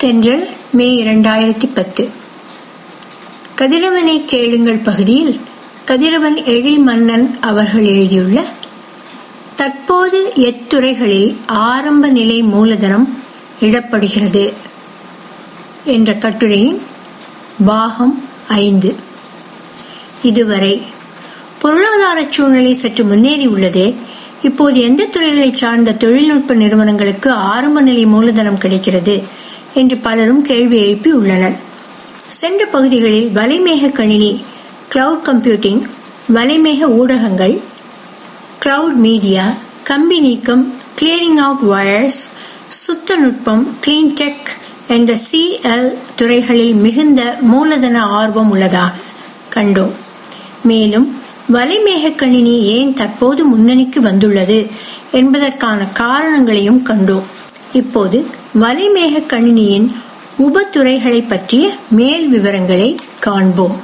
தென்றல் மே 2010. கதிரவனை கேளுங்கள் பகுதியில் கதிரவன் எழில் மன்னன் அவர்கள் எழுதியுள்ள தற்போது எத்துறைகளில் ஆரம்ப நிலை மூலதனம் இடப்படுகிறது என்ற கட்டுரையின் பாகம் 5. இதுவரை பொருளாதார சூழ்நிலை சற்று முன்னேறி உள்ளதே. இப்போது எந்த துறைகளை சார்ந்த தொழில்நுட்ப நிறுவனங்களுக்கு ஆரம்ப நிலை மூலதனம் கிடைக்கிறது என்று பலரும் கேள்வி எழுப்பி உள்ளனர். சென்ற பகுதிகளில் வலைமேக கணினி, கிளவுட் கம்ப்யூட்டிங், வலைமேக ஊடகங்கள், கிளவுட் மீடியா, கம்பி நீக்கம், கிளியரிங் அவுட் வயர்ஸ், சுத்த நுட்பம், கிளீன் டெக் என்ற CL துறைகளில் மிகுந்த மூலதன ஆர்வம் உள்ளதாக கண்டோம். மேலும் வலைமேக கணினி ஏன் தற்போது முன்னணிக்கு வந்துள்ளது என்பதற்கான காரணங்களையும் கண்டோம். இப்போது வலைமேக கணினியின் உபத்துறைகளை பற்றிய மேல் விவரங்களை காண்போம்.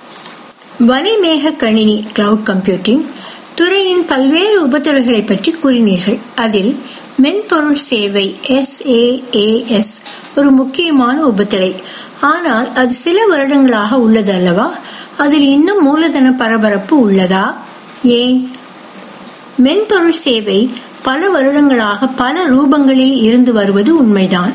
வலைமேக கணினி, கிளவுட் கம்ப்யூட்டிங் துறையின் பல்வேறு உபத்துறைகளை பற்றி கூறினீர்கள். அதில் மென்பொருள் சேவை SaaS ஒரு முக்கியமான உபத்துறை. ஆனால் அது சில வருடங்களாக உள்ளது அல்லவா? அதில் இன்னும் மூலதன பரபரப்பு உள்ளதா? ஏன்? மென்பொருள் சேவை பல வருடங்களாக பல ரூபங்களில் இருந்து வருவது உண்மைதான்.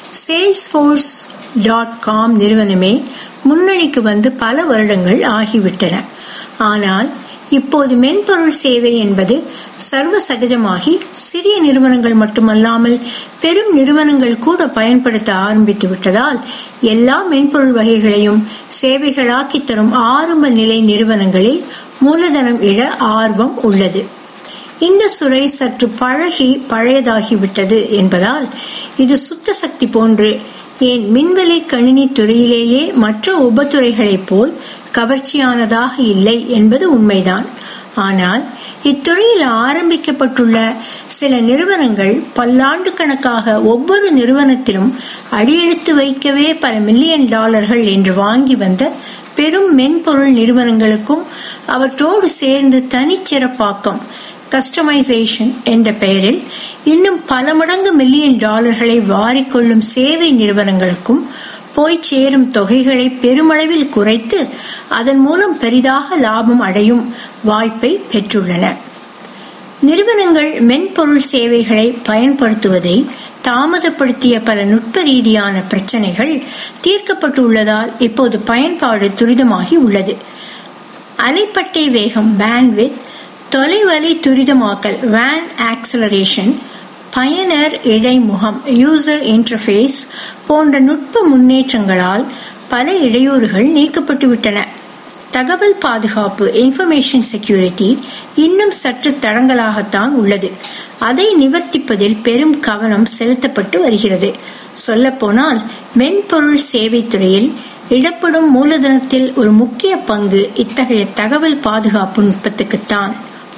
Salesforce.com நிறுவனமே முன்னணிக்கு வந்து பல வருடங்கள் ஆகிவிட்டன. ஆனால் இப்போது மென்பொருள் சேவை என்பது சர்வ சகஜமாகி சிறிய நிறுவனங்கள் மட்டுமல்லாமல் பெரும் நிறுவனங்கள் கூட பயன்படுத்த ஆரம்பித்து விட்டதால் எல்லா மென்பொருள் வகைகளையும் சேவைகளாக்கி தரும் ஆரம்ப நிலை நிறுவனங்களில் மூலதனம் இட ஆர்வம் உள்ளது. இந்த சுரை சற்று பழையதாகிவிட்டது என்பதால் இது சுத்த சக்தி போன்று, ஏன் மின்வெளி கணினி துறையிலேயே மற்ற உபத்துறைகளைப் போல் கவர்ச்சியானதாக இல்லை என்பது உண்மைதான். ஆனால் இத்துறையில் ஆரம்பிக்கப்பட்டுள்ள சில நிறுவனங்கள் பல்லாண்டு கணக்காக ஒவ்வொரு நிறுவனத்திலும் அடியெடுத்து வைக்கவே பல $1 மில்லியன் என்று வாங்கி வந்த பெரும் மென்பொருள் நிறுவனங்களுக்கும் அவற்றோடு சேர்ந்து தனிச்சிறப்பாக்கம், கஸ்டமைசேஷன் என்ற பெயரில் இன்னும் பல மடங்கு $1 மில்லியன் வாரிக்கொள்ளும் சேவை நிறுவனங்களுக்கும் போய் சேரும் தொகைகளை பெருமளவில் குறைத்து அதன் மூலம் பெரிதாக லாபம் அடையும் வாய்ப்பை பெற்றுள்ளன. நிறுவனங்கள் மென்பொருள் சேவைகளை பயன்படுத்துவதை தாமதப்படுத்திய பல நுட்ப ரீதியான பிரச்சனைகள் தீர்க்கப்பட்டுள்ளதால் இப்போது பயன்பாடு துரிதமாகி உள்ளது. அலைப்பட்டை வேகம் பேண்ட்வித், தொலைவலை துரிதமாக்கல் WAN ஆக்சலரேஷன், பயனர் இடைமுகம் யூசர் இன்டர்ஃபேஸ் போன்ற நுட்ப முன்னேற்றங்களால் பல இடையூறுகள் நீக்கப்பட்டுவிட்டன. தகவல் பாதுகாப்பு இன்ஃபர்மேஷன் செக்யூரிட்டி இன்னும் சற்று தடங்கலாகத்தான் உள்ளது. அதை நிவர்த்திப்பதில் பெரும் கவனம் செலுத்தப்பட்டு வருகிறது. சொல்லப்போனால் மென்பொருள் சேவை துறையில் இடப்படும் மூலதனத்தில் ஒரு முக்கிய பங்கு இத்தகைய தகவல் பாதுகாப்பு நுட்பத்துக்குத்தான்.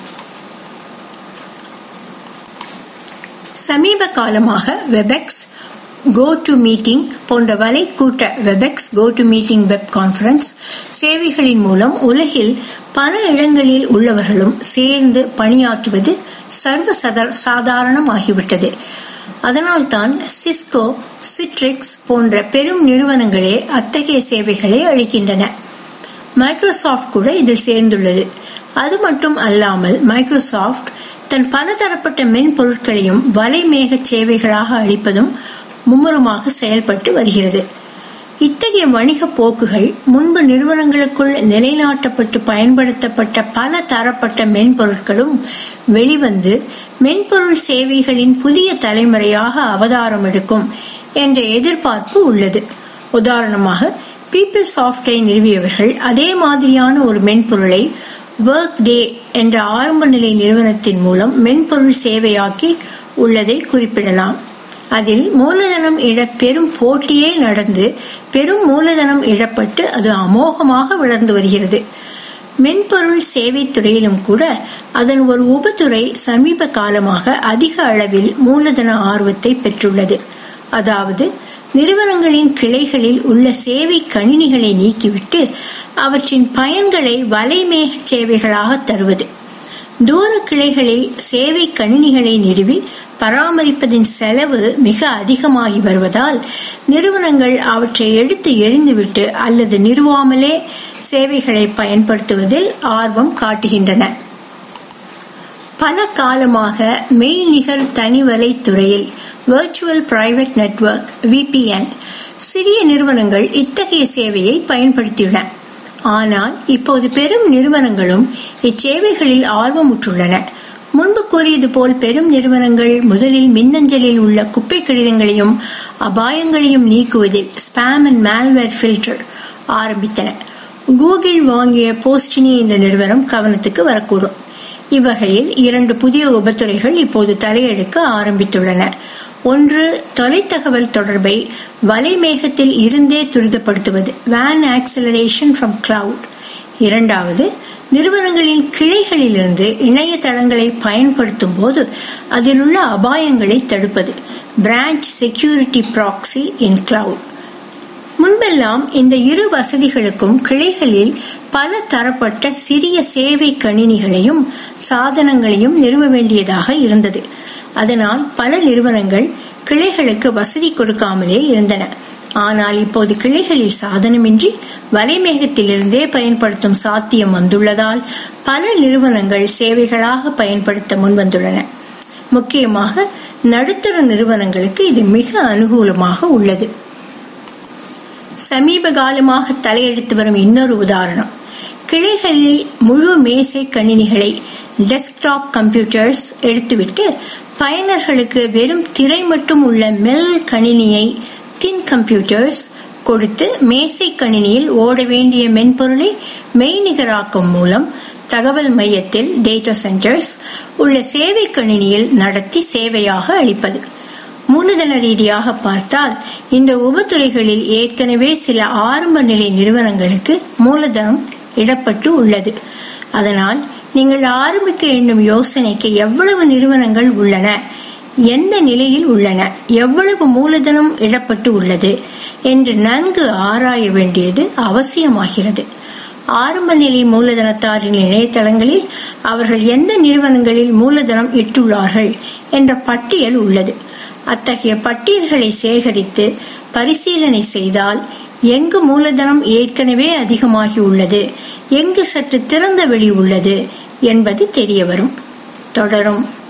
சமீப காலமாக வெபெக்ஸ், GoToMeeting போன்ற வலை கூட்ட வெபெக்ஸ், GoToMeeting வெப் கான்பரன்ஸ் சேவைகளின் மூலம் உலகில் பல இடங்களில் உள்ளவர்களும் சேர்ந்து பணியாற்றுவது சர்வ சாதாரணமாகிவிட்டது. அதனால்தான் சிஸ்கோ, சிட்ரிக்ஸ் போன்ற பெரும் நிறுவனங்களே அத்தகைய சேவைகளை அளிக்கின்றன. மைக்ரோசாஃப்ட் கூட இதில் சேர்ந்துள்ளது. அது மட்டும் அல்லாமல் மைக்ரோசாஃப்ட் தன் பலதரப்பட்ட மென்பொருட்களையும் வலைமேக சேவைகளாக அளிப்பதும் மும்முரமாக செயல்பட்டு வருகிறது. இத்தகைய வணிக போக்குகள் முன்பு நிறுவனங்களுக்குள் நிலைநாட்டப்பட்டு பயன்படுத்தப்பட்ட பல தரப்பட்ட மென்பொருட்களும் வெளிவந்து மென்பொருள் சேவைகளின் புதிய தலைமுறையாக அவதாரம் எடுக்கும் என்ற எதிர்பார்ப்பு உள்ளது. உதாரணமாக பீப்பிள்சாஃப்டை நிறுவியவர்கள் அதே மாதிரியான ஒரு மென்பொருளை ஒர்க்டே என்ற ஆரம்ப நிலை நிறுவனத்தின் மூலம் மென்பொருள் சேவையாக்கி உள்ளதை குறிப்பிடலாம். அதில் மூலதனம் இட பெரும் போட்டியே நடந்து பெரும் மூலதனம் இடப்பட்டு அது அமோகமாக வளர்ந்து வருகிறது. மென்பொருள் சேவை துறையிலும் கூட அதன் ஒரு உபத்துறை சமீப காலமாக அதிக அளவில் மூலதன ஆர்வத்தை பெற்றுள்ளது. அதாவது நிறுவனங்களின் கிளைகளில் உள்ள சேவை கணினிகளை நீக்கிவிட்டு அவற்றின் பயன்களை வலைமேக சேவைகளாக தருவது. தூர கிளைகளில் சேவை கணினிகளை நிறுவி பராமரிப்பதின் செலவு மிக அதிகமாகி வருவதால் நிறுவனங்கள் அவற்றை எடுத்து எறிந்துவிட்டு அல்லது நிறுவாமலே சேவைகளை பயன்படுத்துவதில் ஆர்வம் காட்டுகின்றன. பல காலமாக மெய்நிகர் தனிவலை துறையில் விர்ச்சுவல் பிரைவேட் நெட்வொர்க் VPN சிறிய நிறுவனங்கள் இத்தகைய சேவையை பயன்படுத்தியுள்ளன. ஆனால் இப்போது பெரும் நிறுவனங்களும் இச்சேவைகளில் ஆர்வமுற்றுள்ளன. முன்பு கூறியது போல் பெரும் நிறுவனங்கள் முதலில் மின்னஞ்சலில் உள்ள குப்பை கடிதங்களையும் அபாயங்களையும் நீக்குவதில் ஸ்பாம் அண்ட் மால்வேர் ஃபில்டர் ஆரம்பித்தன. கூகுள் வாங்கிய போஸ்டினி என்ற நிறுவனம் கவனத்துக்கு வரக்கூடும். இவ்வகையில் 2 புதிய உபத்துறைகள் இப்போது தலையெடுக்க ஆரம்பித்துள்ளன. ஒன்று, தொலைத்தகவல் தொடர்பை வலைமேகத்தில் இருந்தே துரிதப்படுத்துவது, WAN acceleration from cloud. இரண்டாவது, நிறுவனங்களின் கிளைகளிலிருந்து இணையதளங்களை பயன்படுத்தும் போது அதில் உள்ள அபாயங்களை தடுப்பது, branch security proxy in cloud. முன்பெல்லாம் இந்த இரு வசதிகளுக்கும் கிளைகளில் பல தரப்பட்ட சிறிய சேவை கணினிகளையும் சாதனங்களையும் நிறுவ வேண்டியதாக இருந்தது. அதனால் பல நிறுவனங்கள் கிளைகளுக்கு வசதி கொடுக்காமலே இருந்தன. ஆனால் இப்போது கிளைகளில் சாதனமின்றி வலைமேகத்திலிருந்தே பயன்படுத்தும் சாத்தியம் வந்துள்ளதால் பல நிறுவனங்கள் சேவைகளாக பயன்படுத்த முன்வந்துள்ளன. முக்கியமாக நடுத்தர நிறுவனங்களுக்கு இது மிக அனுகூலமாக உள்ளது. சமீப காலமாக தலையெடுத்து வரும் இன்னொரு உதாரணம், கிளைகளில் முழு மேசை கணினிகளை, டெஸ்க்டாப் கம்ப்யூட்டர்ஸ் எடுத்துவிட்டு பயனர்களுக்கு வெறும் திரை மட்டும் உள்ள மெல் கணினியை, தின் கம்ப்யூட்டர்ஸ் கொடுத்து மேசை கணினியில் ஓட வேண்டிய மென்பொருளை மெய்நிகராக்கும் மூலம் தகவல் மையத்தில் டேட்டா சென்டர்ஸ் உள்ள சேவை கணினியில் நடத்தி சேவையாக அளிப்பது. மூலதன ரீதியாக பார்த்தால் இந்த உபத்துறைகளில் ஏற்கனவே சில ஆரம்ப நிலை நிறுவனங்களுக்கு மூலதனம் இடப்பட்டு உள்ளது. அதனால் நீங்கள் ஆரம்பிக்க எண்ணும் யோசனைக்கு எவ்வளவு நிறுவனங்கள் உள்ளன, எந்த நிலையில் உள்ளன, எவ்வளவு மூலதனம் இடப்பட்டு உள்ளது என்று நன்கு ஆராய வேண்டியது அவசியமாகிறது. ஆரம்ப நிலை மூலதனத்தாரின் இணையதளங்களில் அவர்கள் எந்த நிறுவனங்களில் மூலதனம் இட்டுள்ளார்கள் என்ற பட்டியல் உள்ளது. அத்தகைய பட்டியல்களை சேகரித்து பரிசீலனை செய்தால் எங்கு மூலதனம் ஏற்கனவே அதிகமாகி உள்ளது, எங்கு சற்று திறந்த வெளி உள்ளது என்பது தெரிய வரும். தொடரும்.